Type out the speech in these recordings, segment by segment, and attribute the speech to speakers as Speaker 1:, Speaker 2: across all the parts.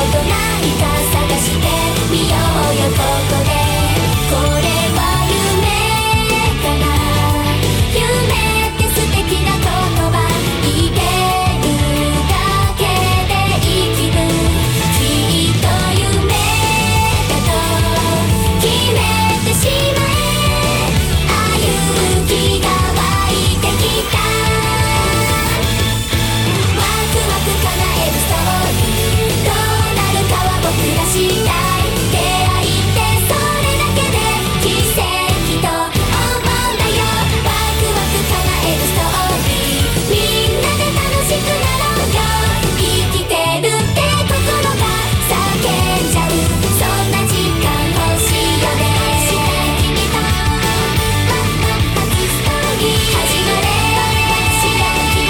Speaker 1: ことないか探してみようよここで。これは夢かな。夢って素敵な言葉言ってるだけで生きる。きっと夢だと決めてしまえ。勇気が湧いてきた。ワクワク叶えるストーリー。どうなるかは僕ら次第。出会いってそれだけで奇跡と思うんだよ。ワクワク叶えるストーリー。みんなで楽しくなろうよ。生きてるって心が叫んじゃう。そんな時間欲しいよね。君と初ストーリー始まれ。知らん君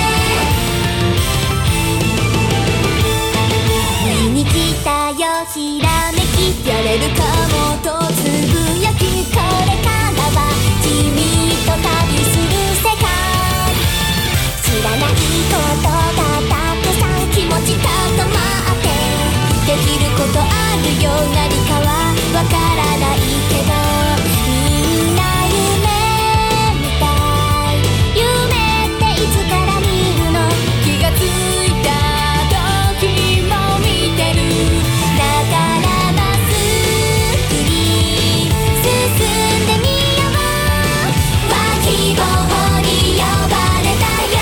Speaker 1: は見に来たよひらめき。やれるかもとつぶやき。これからは君と旅する世界。知らないことがたくさん気持ち高まって。できることあるよ何かはわからないけど。みんな夢みたい。夢っていつから見るの。気がついた時も見てる。だからまっすぐに進んでみよう。わ希望に呼ばれたよ。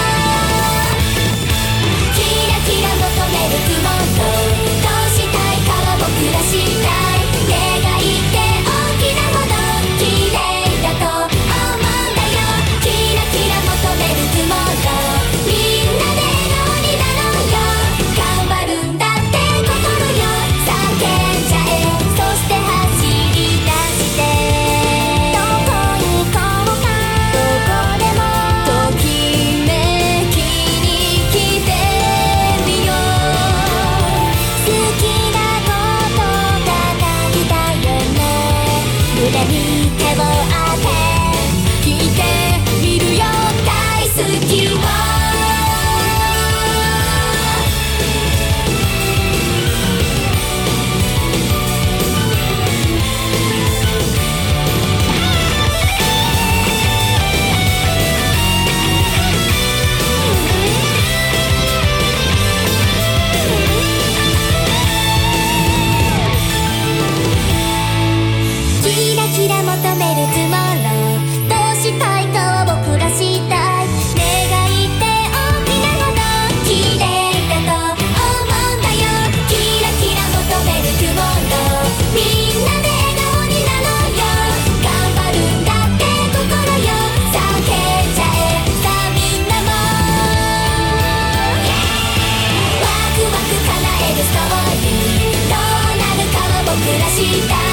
Speaker 1: キラキラ求める雲とどうしたいかは僕ら次第。願いって大きなほど綺麗だと思うんだよ。キラキラ求める雲とみんなで笑顔になろうよ。頑張るんだって心よ。叫んじゃえ。そして走り出して。どこに行こうか。どこでもときめきに来てみよう。好きなことが大事だよね。胸に手を当て聞いてみるよ大好きを。キラキラ求めるトゥモロー。どうしたいかは僕ら次第。願いって大きなほど綺麗だと思うんだよ。キラキラ求めるトゥモロー。みんなで笑顔になろうよ。頑張るんだって心よ。叫んじゃえ。さあみんなもワクワク叶えるストーリー。どうなるかは僕ら次第。